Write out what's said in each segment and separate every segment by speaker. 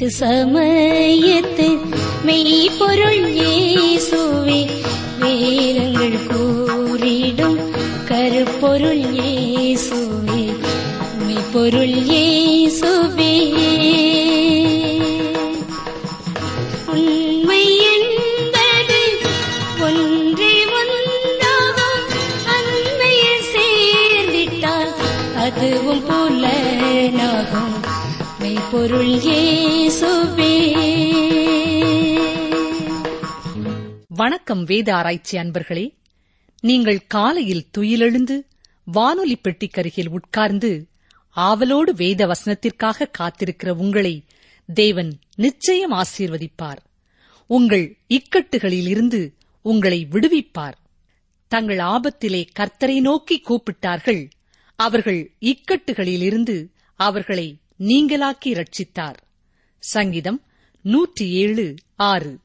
Speaker 1: சமயத்து மெய்ப்பொருள் இயேசுவே, வேதங்கள் கூறிடும் கருப்பொருள் இயேசுவே, மெய்ப்பொருள் இயேசுவே. உண்மை என்பது ஒன்றே ஒன்றாகும், அண்மையில் சேர்ந்திட்டால் அதுவும் புலனாகும், மெய்ப்பொருள் இயேசுவே.
Speaker 2: வணக்கம் வேத ஆராய்ச்சி அன்பர்களே, நீங்கள் காலையில் துயிலெழுந்து வானொலி பெட்டிக்கருகில் உட்கார்ந்து ஆவலோடு வேத வசனத்திற்காக காத்திருக்கிற உங்களை தேவன் நிச்சயம் ஆசீர்வதிப்பார். உங்கள் இக்கட்டுகளிலிருந்து உங்களை விடுவிப்பார். தங்கள் ஆபத்திலே கர்த்தரை நோக்கி கூப்பிட்டார்கள், அவர்கள் இக்கட்டுகளிலிருந்து அவர்களை நீங்களாக்கி இரட்சித்தார். சங்கீதம் 107:6.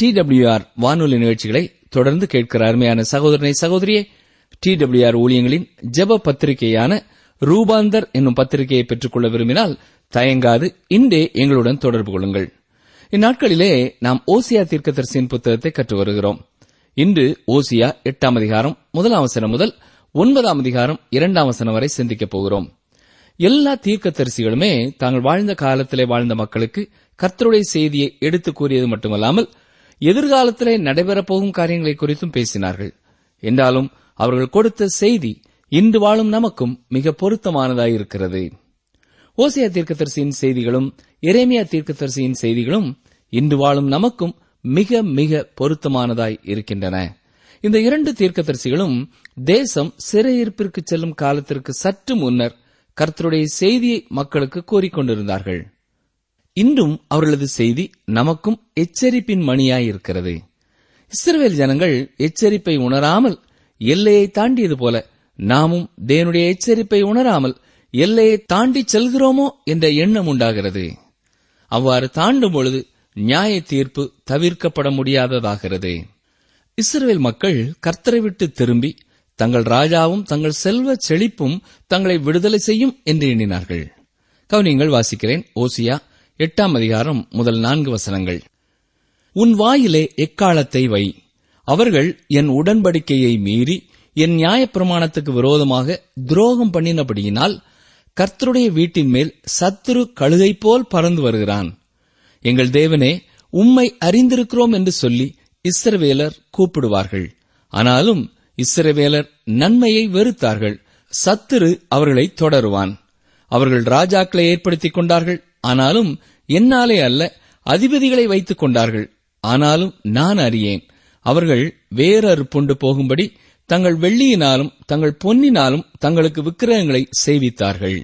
Speaker 3: TWR வானொலி நிகழ்ச்சிகளை தொடர்ந்து கேட்கிற அருமையான சகோதரனை சகோதரியே, TWR ஊழியங்களின் ஜெப பத்திரிகையான ரூபாந்தர் என்னும் பத்திரிகையை பெற்றுக்கொள்ள விரும்பினால் தயங்காது இன்றே எங்களுடன் தொடர்பு கொள்ளுங்கள். இந்நாட்களிலே நாம் ஓசியா தீர்க்கதரிசியின் புத்தகத்தை கற்று வருகிறோம். இன்று ஓசியா 8ஆம் அதிகாரம் 1ஆம் வசனம் முதல் 9ஆம் அதிகாரம் 2ஆம் வசனம் வரை சிந்திக்கப் போகிறோம். எல்லா தீர்க்கதரிசிகளுமே தாங்கள் வாழ்ந்த காலத்திலே வாழ்ந்த மக்களுக்கு கர்த்தருடைய செய்தியை எடுத்துக் கூறியது மட்டுமல்லாமல் எதிர்காலத்திலே நடைபெறப் போகும் காரியங்களை குறித்தும் பேசினார்கள். என்றாலும் அவர்கள் கொடுத்த செய்தி இன்று வாழும் நமக்கும் மிக பொருத்தமானதாயிருக்கிறது. ஓசியா தீர்க்கதரிசியின் செய்திகளும் எரேமியா தீர்க்கதரிசியின் செய்திகளும் இன்று வாழும் நமக்கும் மிக மிக பொருத்தமானதாய் இருக்கின்றன. இந்த 2 தீர்க்கதரிசிகளும் தேசம் சிறையிருப்பிற்கு செல்லும் காலத்திற்கு சற்று முன்னர் கர்த்தருடைய செய்தியை மக்களுக்கு கூறிக்கொண்டிருந்தார்கள். இன்றும் அவர்களது செய்தி நமக்கும் எச்சரிப்பின் மணியாயிருக்கிறது. இஸ்ரவேல் ஜனங்கள் எச்சரிப்பை உணராமல் எல்லையை தாண்டியது போல நாமும் தேவனுடைய எச்சரிப்பை உணராமல் எல்லையை தாண்டி செல்கிறோமோ என்ற எண்ணம் உண்டாகிறது. அவ்வாறு தாண்டும் பொழுது நியாய தீர்ப்பு தவிர்க்கப்பட முடியாததாகிறது. இஸ்ரவேல் மக்கள் கர்த்தரை விட்டு திரும்பி தங்கள் ராஜாவும் தங்கள் செல்வ செழிப்பும் தங்களை விடுதலை செய்யும் என்று எண்ணினார்கள். கவனியங்கள், வாசிக்கிறேன். ஓசியா 8ஆம் அதிகாரம் முதல் 4 வசனங்கள். உன் வாயிலே எக்காலத்தை வை, அவர்கள் என் உடன்படிக்கையை மீறி என் நியாயப்பிரமாணத்துக்கு விரோதமாக துரோகம் பண்ணினபடியினால் கர்த்தருடைய வீட்டின் மேல் சத்துரு கழுகை போல் பறந்து வருகிறான். எங்கள் தேவனே, உம்மை அறிந்திருக்கிறோம் என்று சொல்லி இஸ்ரவேலர் கூப்பிடுவார்கள். ஆனாலும் இஸ்ரவேலர் நன்மையை வெறுத்தார்கள். சத்துரு அவர்களை தொடருவான். அவர்கள் ராஜாக்களை ஏற்படுத்திக் கொண்டார்கள். ஆனாலும் என்னாலே அல்ல, அதிபதிகளை வைத்துக் கொண்டார்கள். ஆனாலும் நான் அறியேன். அவர்கள் வேறறுப்புண்டு போகும்படி தங்கள் வெள்ளியினாலும் தங்கள் பொன்னினாலும் தங்களுக்கு விக்கிரகங்களை செய்வித்தார்கள்.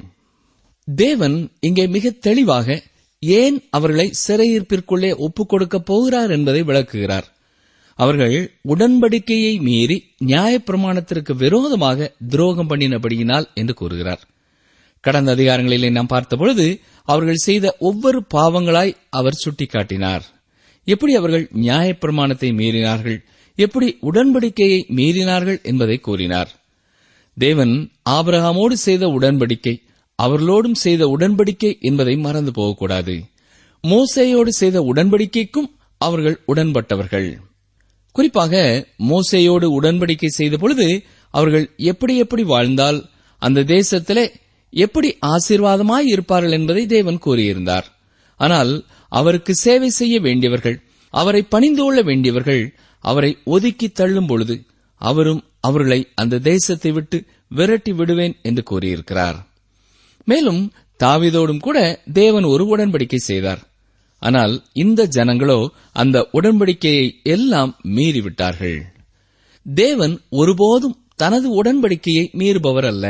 Speaker 3: தேவன் இங்கே மிக தெளிவாக ஏன் அவர்களை சிறையிருப்பிற்குள்ளே ஒப்புக் கொடுக்கப் போகிறார் என்பதை விளக்குகிறார். அவர்கள் உடன்படிக்கையை மீறி நியாயப்பிரமாணத்திற்கு விரோதமாக துரோகம் பண்ணினபடியினால் என்று கூறுகிறார். கடந்த அதிகாரங்களிலே நாம் பார்த்தபொழுது அவர்கள் செய்த ஒவ்வொரு பாவங்களாய் அவர் சுட்டிக்காட்டினார். எப்படி அவர்கள் நியாயப்பிரமாணத்தை மீறினார்கள், எப்படி உடன்படிக்கையை மீறினார்கள் என்பதை கூறினார். தேவன் ஆபிரகாமோடு செய்த உடன்படிக்கை அவர்களோடும் செய்த உடன்படிக்கை என்பதை மறந்து போகக்கூடாது. மோசேயோடு செய்த உடன்படிக்கைக்கும் அவர்கள் உடன்பட்டவர்கள். குறிப்பாக மோசேயோடு உடன்படிக்கை செய்த பொழுது அவர்கள் எப்படி எப்படி வாழ்ந்தால் அந்த தேசத்திலே எப்படி ஆசீர்வாதமாய் இருப்பார்கள் என்பதை தேவன் கூறியிருந்தார். ஆனால் அவருக்கு சேவை செய்ய வேண்டியவர்கள், அவரை பணிந்து கொள்ள வேண்டியவர்கள் அவரை ஒதுக்கி தள்ளும் பொழுது அவரும் அவர்களை அந்த தேசத்தை விட்டு விரட்டி விடுவேன் என்று கூறியிருக்கிறார். மேலும் தாவீதோடும் கூட தேவன் ஒரு உடன்படிக்கை செய்தார். ஆனால் இந்த ஜனங்களோ அந்த உடன்படிக்கையை எல்லாம் மீறிவிட்டார்கள். தேவன் ஒருபோதும் தனது உடன்படிக்கையை மீறுபவர் அல்ல.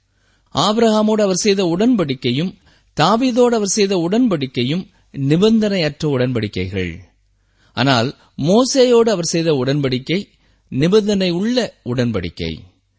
Speaker 3: ஆபிரகாமோடு அவர் செய்த உடன்படிக்கையும் தாவீதோடு அவர் செய்த உடன்படிக்கையும் நிபந்தனையற்ற உடன்படிக்கைகள். ஆனால் மோசேயோடு அவர் செய்த உடன்படிக்கை நிபந்தனை உள்ள உடன்படிக்கை.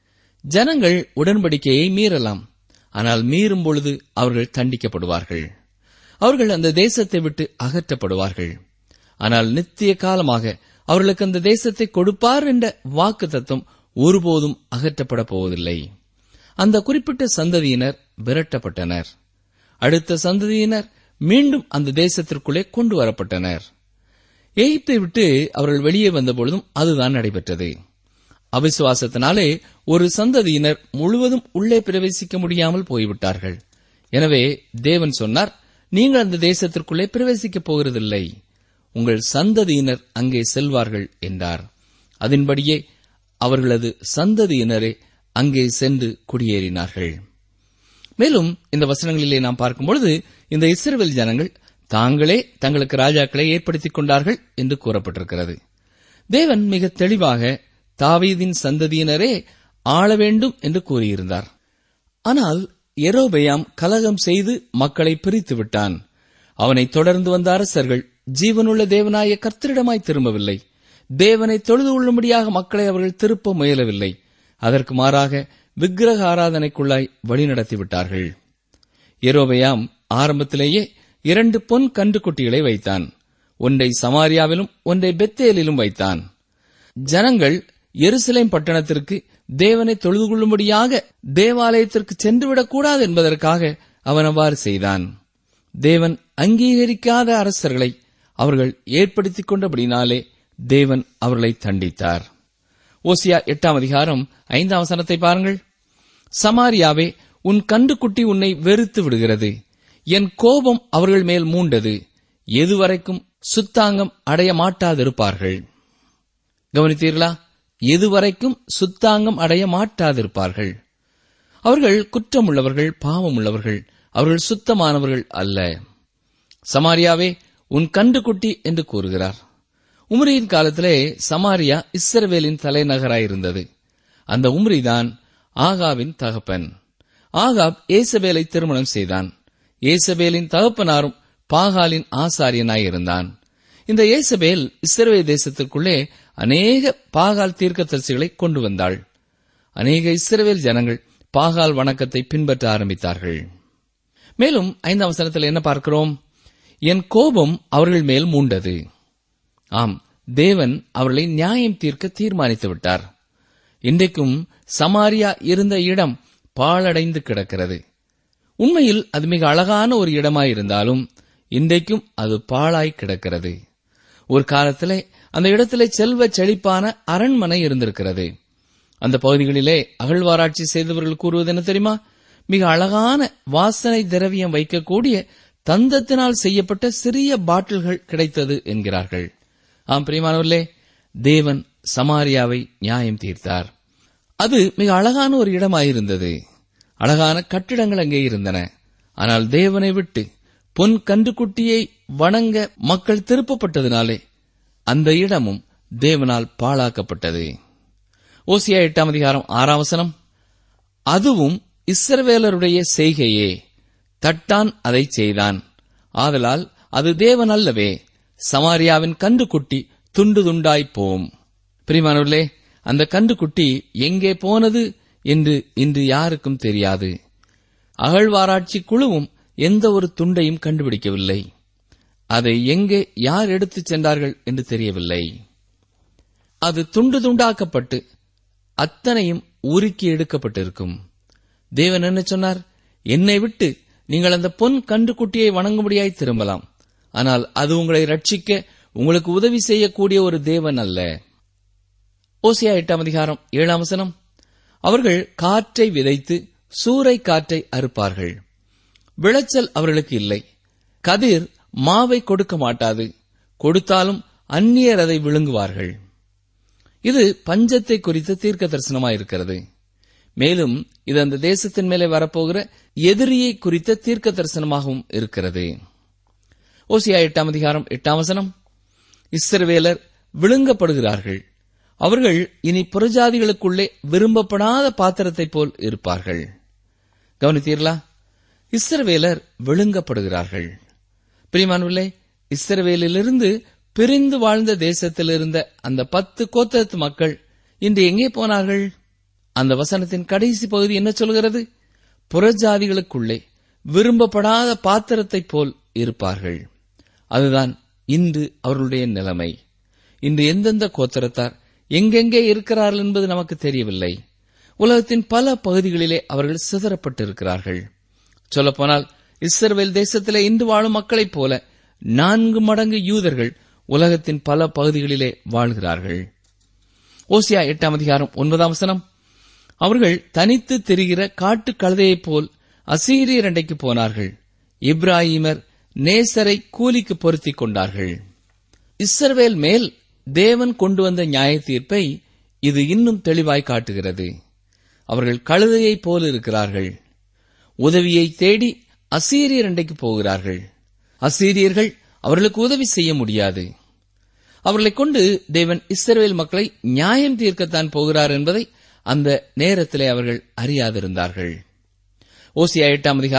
Speaker 3: ஜனங்கள் உடன்படிக்கையை மீறலாம், ஆனால் மீறும் பொழுது அவர்கள் தண்டிக்கப்படுவார்கள். அவர்கள் அந்த தேசத்தை விட்டு அகற்றப்படுவார்கள். ஆனால் நித்திய காலமாக அவர்களுக்கு அந்த தேசத்தை கொடுப்பார் என்ற வாக்குத்தத்தம் ஒருபோதும் அகற்றப்பட போவதில்லை. அந்த குறிப்பிட்ட சந்ததியினர் விரட்டப்பட்டனர். அடுத்த சந்ததியினர் மீண்டும் அந்த தேசத்திற்குள்ளே கொண்டு வரப்பட்டனர். எகிப்தை விட்டு அவர்கள் வெளியே வந்தபொழுதும் அதுதான் நடைபெற்றது. அவிசுவாசத்தினாலே ஒரு சந்ததியினர் முழுவதும் உள்ளே பிரவேசிக்க முடியாமல் போய்விட்டார்கள். எனவே தேவன் சொன்னார், நீங்கள் அந்த தேசத்திற்குள்ளே பிரவேசிக்கப் போகிறதில்லை, உங்கள் சந்ததியினர் அங்கே செல்வார்கள் என்றார். அதன்படியே அவர்களது சந்ததியினரே அங்கே சென்று குடியேறினார்கள். மேலும் இந்த வசனங்களிலே நாம் பார்க்கும்பொழுது இந்த இஸ்ரவேல் ஜனங்கள் தாங்களே தங்களுக்கு ராஜாக்களை ஏற்படுத்திக் கொண்டார்கள் என்று கூறப்பட்டிருக்கிறது. தேவன் மிக தெளிவாக தாவீதின் சந்ததியினரே ஆள வேண்டும் என்று கூறியிருந்தார். ஆனால் யெரொபெயாம் கலகம் செய்து மக்களை பிரித்து விட்டான். அவனை தொடர்ந்து வந்த அரசர்கள் ஜீவனுள்ள தேவனாய கர்த்தரிடமாய் திரும்பவில்லை. தேவனை தொழுது கொள்ளும்படியாக மக்களை அவர்கள் திருப்ப முயலவில்லை. அதற்கு மாறாக விக்கிரக ஆராதனைக்குள்ளாய் வழிநடத்திவிட்டார்கள். யெரொபெயாம் ஆரம்பத்திலேயே 2 பொன் கன்றுக்குட்டிகளை வைத்தான். ஒன்றை சமாரியாவிலும் ஒன்றை பெத்தேலிலும் வைத்தான். ஜனங்கள் எருசலேம் பட்டணத்திற்கு தேவனை தொழுது கொள்ளும்படியாக தேவாலயத்திற்கு சென்றுவிடக்கூடாது என்பதற்காக அவன் அவ்வாறு செய்தான். தேவன் அங்கீகரிக்காத அரசர்களை அவர்கள் ஏற்படுத்திக் கொண்டபடினாலே தேவன் அவர்களை தண்டித்தார். ஓசியா 8:5 பாருங்கள். சமாரியாவே, உன் கன்றுக்குட்டி உன்னை வெறுத்து விடுகிறது. என் கோபம் அவர்கள் மேல் மூண்டது. எதுவரைக்கும் சுத்தாங்கம் அடைய மாட்டாதிருப்பார்கள். கவனித்தீர்களா? எதுவரைக்கும் சுத்தாங்கம் அடைய மாட்டாதிருப்பார்கள். அவர்கள் குற்றமுள்ளவர்கள், பாவமுள்ளவர்கள். அவர்கள் சுத்தமானவர்கள் அல்ல. சமாரியாவே, உன் கன்றுக்குட்டி என்று கூறுகிறார். உம்ரியின் காலத்திலே சமாரியா இஸ்ரவேலின் தலைநகராயிருந்தது. அந்த உம்ரிதான் ஆகாவின் தகப்பன். ஆகாப் ஏசபேலை திருமணம் செய்தான். ஏசபேலின் தகப்பனாரும் பாகாலின் ஆசாரியனாயிருந்தான். இந்த ஏசபேல் இஸ்ரவேல் தேசத்திற்குள்ளே அநேக பாகால் தீர்க்கதரிசிகளை கொண்டு வந்தாள். அநேக இஸ்ரவேல் ஜனங்கள் பாகால் வணக்கத்தை பின்பற்ற ஆரம்பித்தார்கள். மேலும் 5 என்ன பார்க்கிறோம்? என் கோபம் அவர்கள் மேல் மூண்டது. ஆம், தேவன் அவர்களை நியாயம் தீர்க்க தீர்மானித்து விட்டார். இன்றைக்கும் சமாரியா இருந்த இடம் பாழடைந்து கிடக்கிறது. உண்மையில் அது மிக அழகான ஒரு இடமாயிருந்தாலும் இன்றைக்கும் அது பாழாய் கிடக்கிறது. ஒரு காலத்திலே அந்த இடத்திலே செல்வ செழிப்பான அரண்மனை இருந்திருக்கிறது. அந்த பகுதிகளிலே அகழ்வாராய்ச்சி செய்தவர்கள் கூறுவது என்ன தெரியுமா? மிக அழகான வாசனை திரவியம் வைக்கக்கூடிய தந்தத்தினால் செய்யப்பட்ட சிறிய பாட்டில்கள் கிடைத்தது என்கிறார்கள். ஆம் பிரியமானவர்களே, தேவன் சமாரியாவை நியாயம் தீர்த்தார். அது மிக அழகான ஒரு இடமாயிருந்தது. அழகான கட்டிடங்கள் அங்கே இருந்தன. ஆனால் தேவனை விட்டு பொன் கன்றுக்குட்டியை வணங்க மக்கள் திருப்பப்பட்டதினாலே அந்த இடமும் தேவனால் பாழாக்கப்பட்டது. ஓசியா 8:6 அதுவும் இஸ்ரவேலருடைய செய்கையே, தட்டான் அதை செய்தான். ஆதலால் அது தேவன் அல்லவே, சமாரியாவின் கன்றுக்குட்டி துண்டு துண்டாய் போம். பிரியமானவர்களே, அந்த கன்றுக்குட்டி எங்கே போனது என்று இன்று யாருக்கும் தெரியாது. அகழ்வாராய்ச்சி குழுவும் எந்த ஒரு துண்டையும் கண்டுபிடிக்கவில்லை. அதை எங்கே யார் எடுத்துச் சென்றார்கள் என்று தெரியவில்லை. அது துண்டு துண்டாக்கப்பட்டு அத்தனையும் உருக்கி எடுக்கப்பட்டிருக்கும். தேவன் என்ன சொன்னார்? என்னை விட்டு நீங்கள் அந்த பொன் கன்றுக்குட்டியை வணங்கும்படியாய் திரும்பலாம். ஆனால் அது உங்களை ரட்சிக்க உங்களுக்கு உதவி செய்யக்கூடிய ஒரு தேவன் அல்ல. ஓசியா 8:7 அவர்கள் காற்றை விதைத்து சூறை காற்றை அறுப்பார்கள். விளைச்சல் அவர்களுக்கு இல்லை. கதிர் மாவை கொடுக்க மாட்டாது. கொடுத்தாலும் அந்நியர் அதை விழுங்குவார்கள். இது பஞ்சத்தை குறித்த தீர்க்க தரிசனமாயிருக்கிறது. மேலும் இது அந்த தேசத்தின் மேலே வரப்போகிற எதிரியை குறித்த தீர்க்க தரிசனமாகவும் இருக்கிறது. ஓசியா 8:8 இஸ்ரவேலர் விழுங்கப்படுகிறார்கள். அவர்கள் இனி புறஜாதிகளுக்குள்ளே விரும்பப்படாத பாத்திரத்தைப் போல் இருப்பார்கள். கவனித்தீர்களா? இஸ்ரவேலர் விழுங்கப்படுகிறார்கள். பிரியமானவர்களே, இஸ்ரவேலிலிருந்து பிரிந்து வாழ்ந்த தேசத்தில் இருந்த அந்த 10 கோத்திரத்து மக்கள் இன்று எங்கே போனார்கள்? அந்த வசனத்தின் கடைசி பகுதி என்ன சொல்கிறது? புறஜாதிகளுக்குள்ளே விரும்பப்படாத பாத்திரத்தைப் போல் இருப்பார்கள். அதுதான் இன்று அவர்களுடைய நிலைமை. இன்று எந்தெந்த கோத்திரத்தார் எங்கெங்கே இருக்கிறார்கள் என்பது நமக்கு தெரியவில்லை. உலகத்தின் பல பகுதிகளிலே அவர்கள் சிதறப்பட்டிருக்கிறார்கள். சொல்லப்போனால் இஸ்ரவேல் தேசத்திலே இன்று வாழும் மக்களைப் போல 4 மடங்கு யூதர்கள் உலகத்தின் பல பகுதிகளிலே வாழ்கிறார்கள். ஓசியா 8:9 அவர்கள் தனித்து திரிகிற காட்டு கழுதையைப் போல் அசீரியர் அண்டைக்கு போனார்கள். இப்ராஹிமர் நேசரை கூலிக்கு பொருத்திக் கொண்டார்கள். இஸ்ரவேல் மேல் தேவன் கொண்டு வந்த நியாய தீர்ப்பை இது இன்னும் தெளிவாய் காட்டுகிறது. அவர்கள் கழுதையைப் போல இருக்கிறார்கள். உதவியை தேடி அசீரியர் அண்டைக்கு போகிறார்கள். அசீரியர்கள் அவர்களுக்கு உதவி செய்ய முடியாது. அவர்களை கொண்டு தேவன் இஸ்ரவேல் மக்களை நியாயம் தீர்க்கத்தான் போகிறார் என்பதை அந்த நேரத்திலே அவர்கள் அறியாதிருந்தார்கள். ஓசியா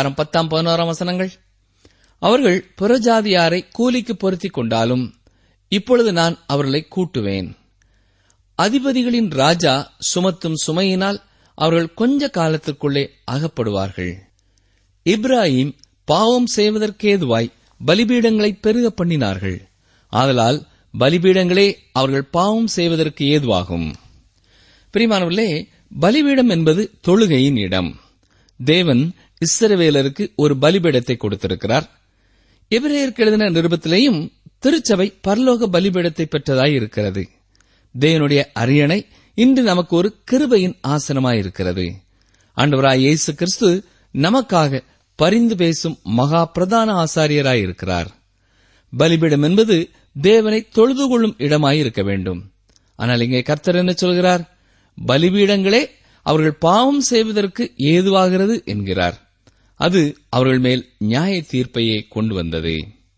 Speaker 3: 8:10-11 அவர்கள் புறஜாதியாரை கூலிக்கு பொருத்திக் கொண்டாலும் இப்பொழுது நான் அவர்களை கூட்டுவேன். அதிபதிகளின் ராஜா சுமத்தும் சுமையினால் அவர்கள் கொஞ்ச காலத்திற்குள்ளே அகப்படுவார்கள். இப்ராஹிம் பாவம் செய்வதற்கேதுவாய் பலிபீடங்களை பெருக பண்ணினார்கள். ஆதலால் பலிபீடங்களே அவர்கள் பாவம் செய்வதற்கு ஏதுவாகும். பிரியமானவர்களே, பலிபீடம் என்பது தொழுகையின் இடம். தேவன் இஸ்ரவேலருக்கு ஒரு பலிபீடத்தை கொடுத்திருக்கிறார். எபிரேயருக்கு எழுதின நிருபத்திலேயும் திருச்சபை பரலோக பலிபீடத்தை பெற்றதாய் இருக்கிறது. தேவனுடைய அரியணை இன்று நமக்கு ஒரு கிருபையின் ஆசனமாயிருக்கிறது. ஆண்டவராய் இயேசு கிறிஸ்து நமக்காக பரிந்து பேசும் மகா பிரதான ஆசாரியராயிருக்கிறார். பலிபீடம் என்பது தேவனை தொழுது கொள்ளும் இடமாயிருக்க வேண்டும். ஆனால் இங்கே கர்த்தர் என்ன சொல்கிறார்? பலிபீடங்களே அவர்கள் பாவம் செய்வதற்கு ஏதுவாகிறது என்கிறார். அது அவர்கள் மேல் நியாய தீர்ப்பையே கொண்டு வந்தது.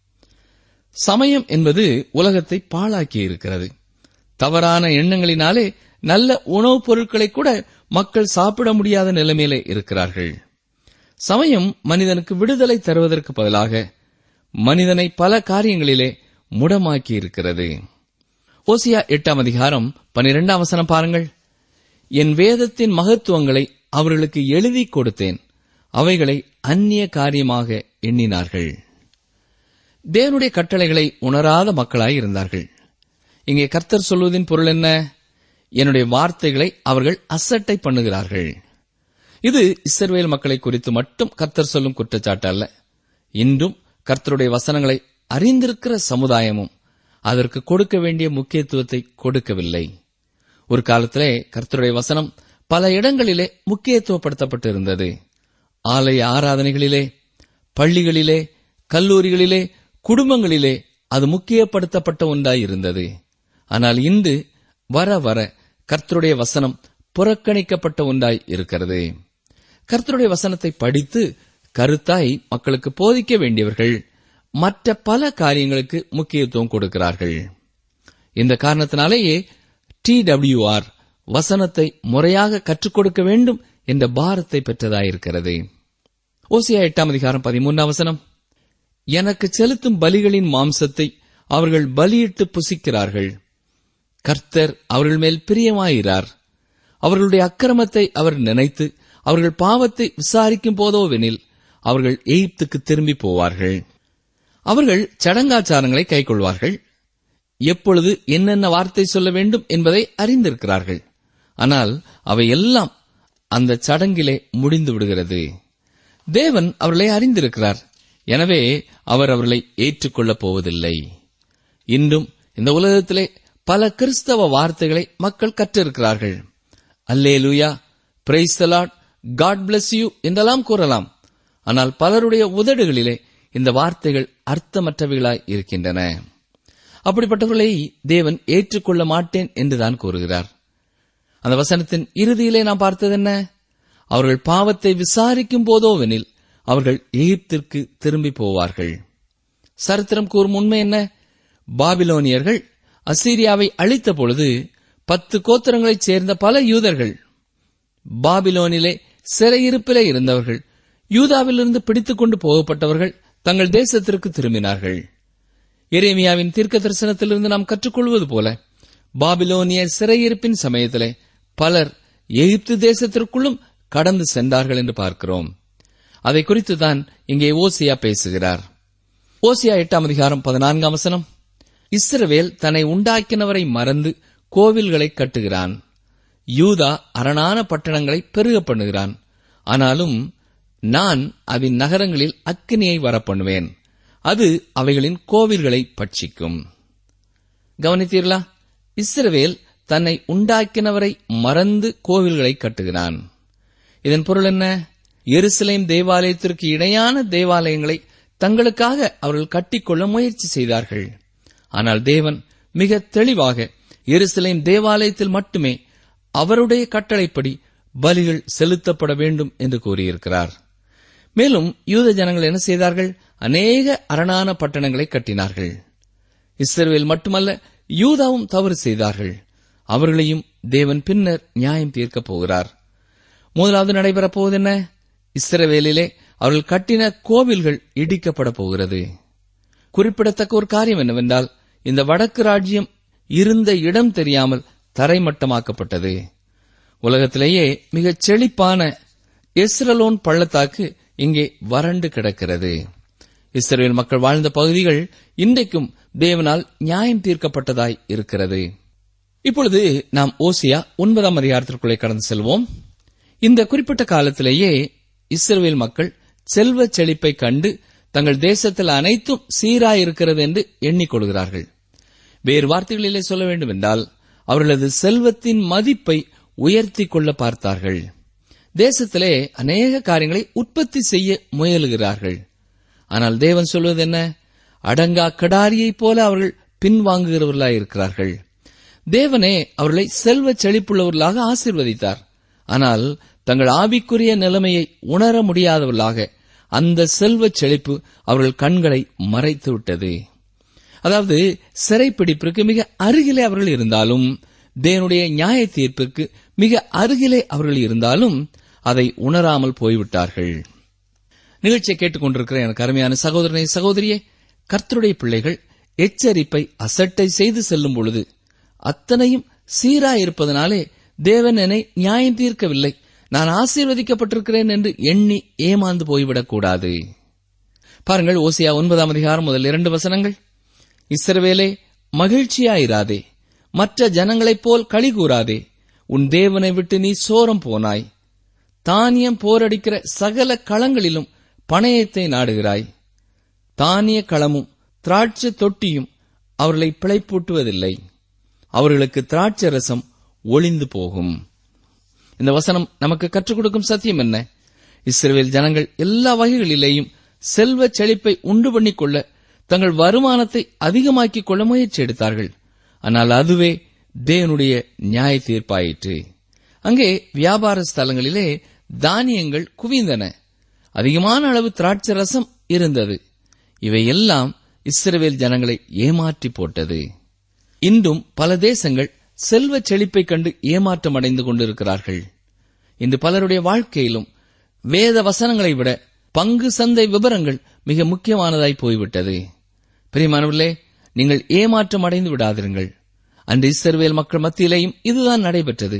Speaker 3: சமயம் என்பது உலகத்தை பாழாக்கி இருக்கிறது. தவறான எண்ணங்களினாலே நல்ல உணவுப் பொருட்களை கூட மக்கள் சாப்பிட முடியாத நிலைமையிலே இருக்கிறார்கள். சமயம் மனிதனுக்கு விடுதலை தருவதற்கு பதிலாக மனிதனை பல காரியங்களிலே முடமாக்கி இருக்கிறது. ஓசியா 8:12 பாருங்கள். என் வேதத்தின் மகத்துவங்களை அவர்களுக்கு எழுதி கொடுத்தேன், அவைகளை அந்நிய காரியமாக எண்ணினார்கள். தேவனுடைய கட்டளைகளை உணராத மக்களாய் இருந்தார்கள். இங்கே கர்த்தர் சொல்வதின் பொருள் என்ன? என்னுடைய வார்த்தைகளை அவர்கள் அசட்டை பண்ணுகிறார்கள். இது இஸ்ரவேல் மக்களை குறித்து மட்டும் கர்த்தர் சொல்லும் குற்றச்சாட்டு அல்ல. இன்றும் கர்த்தருடைய வசனங்களை அறிந்திருக்கிற சமுதாயமும் அதற்கு கொடுக்க வேண்டிய முக்கியத்துவத்தை கொடுக்கவில்லை. ஒரு காலத்திலே கர்த்தருடைய வசனம் பல இடங்களிலே முக்கியத்துவப்படுத்தப்பட்டிருந்தது. ஆலய ஆராதனைகளிலே, பள்ளிகளிலே, கல்லூரிகளிலே, குடும்பங்களிலே அது முக்கியப்படுத்தப்பட்ட ஒன்றாயிருந்தது. ஆனால் இன்று வர வர கர்த்தருடைய வசனம் புறக்கணிக்கப்பட்ட ஒன்றாய் இருக்கிறது. கர்த்தருடைய வசனத்தை படித்து கருத்தாய் மக்களுக்கு போதிக்க வேண்டியவர்கள் மற்ற பல காரியங்களுக்கு முக்கியத்துவம் கொடுக்கிறார்கள். இந்த காரணத்தினாலேயே TWR வசனத்தை முறையாக கற்றுக் கொடுக்க வேண்டும் என்ற பாரத்தை பெற்றதாயிருக்கிறது. ஓசியா 8:13 எனக்கு செலுத்தும் பலிகளின் மாம்சத்தை அவர்கள் பலியிட்டு புசிக்கிறார்கள். கர்த்தர் அவர்கள் மேல் பிரியமாயிரார். அவர்களுடைய அக்கிரமத்தை அவர் நினைத்து அவர்கள் பாவத்தை விசாரிக்கும் போதோவெனில் அவர்கள் எகிப்துக்கு திரும்பி போவார்கள். அவர்கள் சடங்காச்சாரங்களை கைக்கொள்வார்கள். எப்பொழுது என்னென்ன வார்த்தை சொல்ல வேண்டும் என்பதை அறிந்திருக்கிறார்கள். ஆனால் அவை எல்லாம் அந்த சடங்கிலே முடிந்து விடுகிறது. தேவன் அவர்களை அறிந்திருக்கிறார். எனவே அவர் அவர்களை ஏற்றுக்கொள்ளப் போவதில்லை. இன்றும் இந்த உலகத்திலே பல கிறிஸ்தவ வார்த்தைகளை மக்கள் கற்றிருக்கிறார்கள். Hallelujah, praise the Lord, God bless you என்றெல்லாம் கூறலாம். ஆனால் பலருடைய உதடுகளிலே இந்த வார்த்தைகள் அர்த்தமற்றவைகளாய் இருக்கின்றன. அப்படிப்பட்டவர்களை தேவன் ஏற்றுக்கொள்ள மாட்டேன் என்றுதான் கூறுகிறார். அந்த வசனத்தின் இறுதியிலே நாம் பார்த்தது என்ன? அவர்கள் பாவத்தை விசாரிக்கும் போதோவெனில் அவர்கள் எகிப்திற்கு திரும்பி போவார்கள். சரித்திரம் கூறும் உண்மை என்ன? பாபிலோனியர்கள் அசீரியாவை அழித்த பொழுது 10 கோத்திரங்களைச் சேர்ந்த பல யூதர்கள், பாபிலோனிலே சிறையிருப்பிலே இருந்தவர்கள், யூதாவிலிருந்து பிடித்துக் கொண்டு போகப்பட்டவர்கள் தங்கள் தேசத்திற்கு திரும்பினார்கள். எரேமியாவின் தீர்க்க தரிசனத்திலிருந்து நாம் கற்றுக்கொள்வது போல பாபிலோனிய சிறையிருப்பின் சமயத்திலே பலர் எகிப்து தேசத்திற்குள்ளும் கடந்து சென்றார்கள் என்று பார்க்கிறோம். அதை குறித்துதான் இங்கே ஓசியா பேசுகிறார். ஓசியா 8:14 இஸ்ரவேல் தன்னை உண்டாக்கினவரை மறந்து கோவில்களை கட்டுகிறான். யூதா அரணான பட்டணங்களை பெருக பண்ணுகிறான். ஆனாலும் நான் அதன் நகரங்களில் அக்கினியை வரப்பண்ணுவேன், அது அவைகளின் கோவில்களை பட்சிக்கும். கவனித்தீர்களா? இஸ்ரவேல் தன்னை உண்டாக்கினவரை மறந்து கோவில்களை கட்டுகிறான். இதன் பொருள் என்ன? எருசலேம் தேவாலயத்திற்கு இணையான தேவாலயங்களை தங்களுக்காக அவர்கள் கட்டிக்கொள்ள முயற்சி செய்தார்கள். ஆனால் தேவன் மிக தெளிவாக எருசலேம் தேவாலயத்தில் மட்டுமே அவருடைய கட்டளைப்படி பலிகள் செலுத்தப்பட வேண்டும் என்று கூறியிருக்கிறார். மேலும் யூத ஜனங்கள் என்ன செய்தார்கள்? அநேக அரணான பட்டணங்களை கட்டினார்கள். இஸ்ரவேல் மட்டுமல்ல, யூதாவும் தவறு செய்தார்கள். அவர்களையும் தேவன் பின்னர் நியாயம் தீர்க்கப் போகிறார். முதலாவது நடைபெறப் போவது என்ன? இஸ்ரவேலிலே அவர்கள் கட்டின கோவில்கள் இடிக்கப்பட போகிறது. குறிப்பிடத்தக்க ஒரு காரியம் என்னவென்றால், இந்த வடக்கு ராஜ்யம் இருந்த இடம் தெரியாமல் தரைமட்டமாக்கப்பட்டது. உலகத்திலேயே மிகச் செழிப்பான எஸ்ரலோன் பள்ளத்தாக்கு இங்கே வறண்டு கிடக்கிறது. இஸ்ரவேல் மக்கள் வாழ்ந்த பகுதிகள் இன்றைக்கும் தேவனால் நியாயம் தீர்க்கப்பட்டதாய் இருக்கிறது. இப்பொழுது நாம் ஓசியா 9ஆம் அதிகாரத்திற்குள்ளே கடந்து செல்வோம். இந்த குறிப்பிட்ட காலத்திலேயே இஸ்ரவேல் மக்கள் செல்வ செழிப்பை கண்டு தங்கள் தேசத்தில் அனைத்தும் சீராயிருக்கிறது என்று எண்ணிக்கொள்கிறார்கள். வேறு வார்த்தைகளிலே சொல்ல வேண்டும் என்றால், அவர்களது செல்வத்தின் மதிப்பை உயர்த்தி கொள்ள பார்த்தார்கள். தேசத்திலே அநேக காரியங்களை உற்பத்தி செய்ய முயலுகிறார்கள். ஆனால் தேவன் சொல்வது என்ன? அடங்கா கடாரியைப் போல அவர்கள் பின்வாங்குகிறவர்களாயிருக்கிறார்கள். தேவனே அவர்களை செல்வ செழிப்புள்ளவர்களாக ஆசீர்வதித்தார். ஆனால் தங்கள் ஆவிக்குரிய நிலைமையை உணர முடியாதவர்களாக அந்த செல்வ செழிப்பு அவர்கள் கண்களை மறைத்துவிட்டது. அதாவது சிறைப்பிடிப்பிற்கு மிக அருகிலே அவர்கள் இருந்தாலும், தேவனுடைய நியாய தீர்ப்பிற்கு மிக அருகிலே அவர்கள் இருந்தாலும் அதை உணராமல் போய்விட்டார்கள். நிகழ்ச்சியை கேட்டுக்கொண்டிருக்கிற எனக்கு அருமையான சகோதரனை சகோதரியே, கர்த்தருடைய பிள்ளைகள் எச்சரிப்பை அசட்டை செய்து செல்லும் பொழுது அத்தனையும் சீராயிருப்பதனாலே தேவன் என்னை நியாயம் தீர்க்கவில்லை, நான் ஆசீர்வதிக்கப்பட்டிருக்கிறேன் என்று எண்ணி ஏமாந்து போய்விடக்கூடாது. பாருங்கள், ஓசியா 9ஆம் அதிகாரம் முதல் 2 வசனங்கள். இஸ்ரவேலே, மகிழ்ச்சியாயிராதே, மற்ற ஜனங்களைப் போல் களி கூறாதே. உன் தேவனை விட்டு நீ சோரம் போனாய். தானியம் போரடிக்கிற சகல களங்களிலும் பணயத்தை நாடுகிறாய். தானிய களமும் திராட்சை தொட்டியும் அவர்களை பிழைப்பூட்டுவதில்லை. அவர்களுக்கு திராட்சை ரசம் ஒளிந்து போகும். இந்த வசனம் நமக்கு கற்றுக் கொடுக்கும் சத்தியம் என்ன? இஸ்ரவேல் ஜனங்கள் எல்லா வகைகளிலேயும் செல்வ செழிப்பை உண்டு பண்ணிக்கொள்ள தங்கள் வருமானத்தை அதிகமாக்கிக் கொள்ள முயற்சி எடுத்தார்கள். ஆனால் அதுவே தேவனுடைய நியாய தீர்ப்பாயிற்று. அங்கே வியாபார ஸ்தலங்களிலே தானியங்கள் குவிந்தன. அதிகமான அளவு திராட்சை ரசம் இருந்தது. இவையெல்லாம் இஸ்ரவேல் ஜனங்களை ஏமாற்றி போட்டது. இன்றும் பல தேசங்கள் செல்வ செழிப்பை கண்டு ஏமாற்றம் அடைந்து கொண்டிருக்கிறார்கள். இன்று பலருடைய வாழ்க்கையிலும் வேத வசனங்களை விட பங்கு சந்தை விவரங்கள் மிக முக்கியமானதாய் போய்விட்டது. பிரியமானவர்களே, நீங்கள் ஏமாற்றம் அடைந்து விடாதிருங்கள். அன்று இஸ்ரவேல் மக்கள் மத்தியிலேயும் இதுதான் நடைபெற்றது.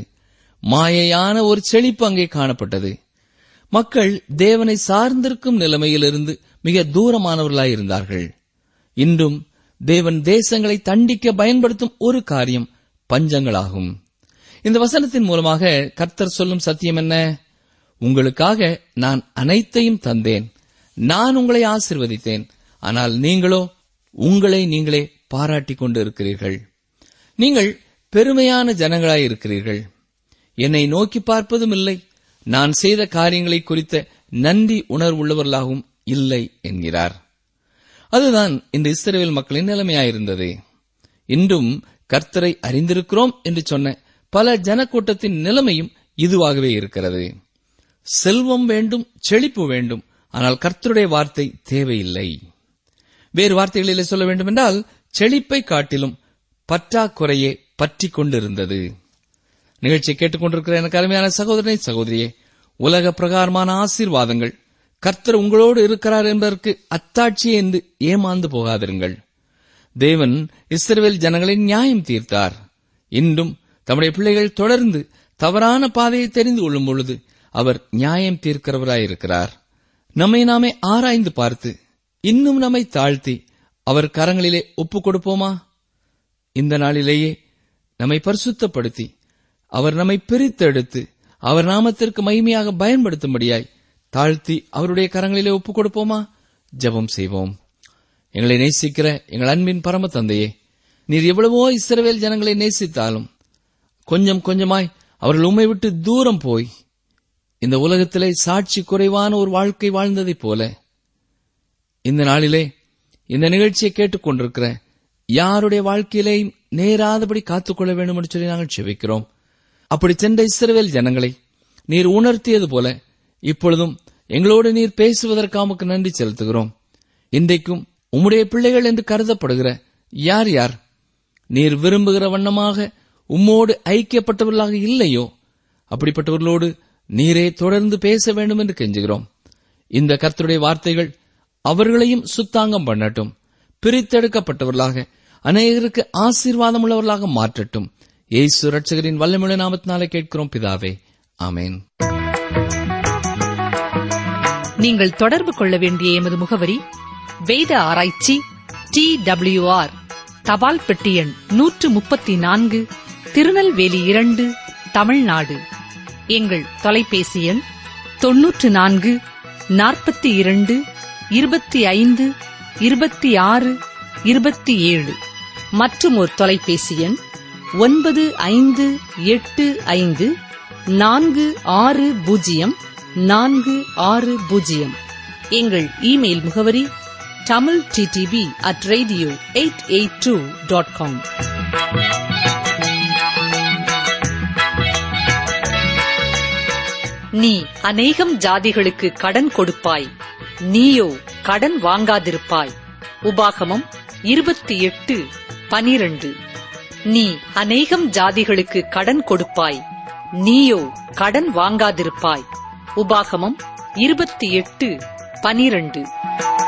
Speaker 3: மாயையான ஒரு செழிப்பு அங்கே காணப்பட்டது. மக்கள் தேவனை சார்ந்திருக்கும் நிலைமையிலிருந்து மிக தூரமானவர்களாயிருந்தார்கள். இன்றும் தேவன் தேசங்களை தண்டிக்க பயன்படுத்தும் ஒரு காரியம் பஞ்சங்களாகும். இந்த வசனத்தின் மூலமாக கர்த்தர் சொல்லும் சத்தியம் என்ன? உங்களுக்காக நான் அனைத்தையும் தந்தேன், நான் உங்களை ஆசீர்வதித்தேன். ஆனால் நீங்களோ உங்களை நீங்களே பாராட்டிக் கொண்டு இருக்கிறீர்கள். நீங்கள் பெருமையான ஜனங்களாயிருக்கிறீர்கள். என்னை நோக்கி பார்ப்பதும் இல்லை, நான் செய்த காரியங்களை குறித்த நன்றி உணர்வுள்ளவர்களாகவும் இல்லை என்கிறார். அதுதான் இந்த இஸ்ரவேல் மக்களின் நிலைமையாயிருந்தது. இன்றும் கர்த்தரை அறிந்திருக்கிறோம் என்று சொன்ன பல ஜனக்கூட்டத்தின் நிலைமையும் இதுவாகவே இருக்கிறது. செல்வம் வேண்டும், செழிப்பு வேண்டும், ஆனால் கர்த்தருடைய வார்த்தை தேவையில்லை. வேறு வார்த்தைகளிலே சொல்ல வேண்டுமென்றால், செழிப்பை காட்டிலும் பற்றாக்குறையே பற்றிக் கொண்டிருந்தது. நிகழ்ச்சியை கேட்டுக்கொண்டிருக்கிற எனக்கு அருமையான சகோதரனை சகோதரியே, உலக பிரகாரமான ஆசீர்வாதங்கள் கர்த்தர் உங்களோடு இருக்கிறார் என்பதற்கு அத்தாட்சியே என்று ஏமாந்து போகாதிருங்கள். தேவன் இஸ்ரவேல் ஜனங்களை நியாயம் தீர்த்தார். இன்றும் தம்முடைய பிள்ளைகள் தொடர்ந்து தவறான பாதையை தெரிந்து கொள்ளும் பொழுது அவர் நியாயம் தீர்க்கிறவராயிருக்கிறார். நம்மை நாமே ஆராய்ந்து பார்த்து இன்னும் நம்மை தாழ்த்தி அவர் கரங்களிலே ஒப்புக் கொடுப்போமா? இந்த நாளிலேயே நம்மை பரிசுத்தப்படுத்தி அவர் நம்மை பிரித்தெடுத்து அவர் நாமத்திற்கு மகிமையாக பயன்படுத்தும்படியாய் தாழ்த்தி அவருடைய கரங்களிலே ஒப்புக் கொடுப்போமா? ஜெபம் செய்வோம். எங்களை நேசிக்கிற எங்கள் அன்பின் பரம தந்தையே, நீர் எவ்வளவோ இஸ்ரவேல் ஜனங்களை நேசித்தாலும் கொஞ்சம் கொஞ்சமாய் அவர்கள் உம்மை விட்டு தூரம் போய் இந்த உலகத்திலே சாட்சி குறைவான ஒரு வாழ்க்கை வாழ்ந்ததைப் போல இந்த நாளிலே இந்த நிகழ்ச்சியை கேட்டுக்கொண்டிருக்கிற யாருடைய வாழ்க்கையிலேயும் நேராதபடி காத்துக்கொள்ள வேண்டும் என்று சொல்லி நாங்கள் செபிக்கிறோம். அப்படி சென்ற இஸ்ரவேல் ஜனங்களை நீர் உணர்த்தியது போல இப்பொழுதும் எங்களோடு நீர் பேசுவதற்காக உமக்கு நன்றி செலுத்துகிறோம். இன்றைக்கும் உம்முடைய பிள்ளைகள் என்று கருதப்படுகிற யார் யார் நீர் விரும்புகிற வண்ணமாக உம்மோடு ஐக்கியப்பட்டவர்களாக இல்லையோ அப்படிப்பட்டவர்களோடு நீரே தொடர்ந்து பேச வேண்டும் என்று கெஞ்சுகிறோம். இந்த கர்த்தருடைய வார்த்தைகள் அவர்களையும் சுத்தாங்கம் பண்ணட்டும், பிரித்தெடுக்கப்பட்டவர்களாக அநேகருக்கு ஆசீர்வாதம் உள்ளவர்களாக மாற்றட்டும். இயேசு ரட்சகரின் வல்லமையுள்ள நாமத்தினாலே கேட்கிறோம் பிதாவே, ஆமென்.
Speaker 2: நீங்கள் தொடர்பு கொள்ள வேண்டிய எமது முகவரி: வேத ஆராய்ச்சி TWR தபால் பெட்டி எண் 134 திருநெல்வேலி 2 தமிழ்நாடு. எங்கள் தொலைபேசி எண் 94 42 25 26 27. மற்றும் ஒரு தொலைபேசி எண் 9585 460 460. எங்கள் இமெயில் முகவரி tamilttb@radio882.com. நீ அநேகம் ஜாதிகளுக்கு கடன் கொடுப்பாய், நீயோ கடன் வாங்காதிருப்பாய். உபாகமம் 28:12. நீ அநேகம் ஜாதிகளுக்கு கடன் கொடுப்பாய், நீயோ கடன் வாங்காதிருப்பாய். உபாகமம் 28:12.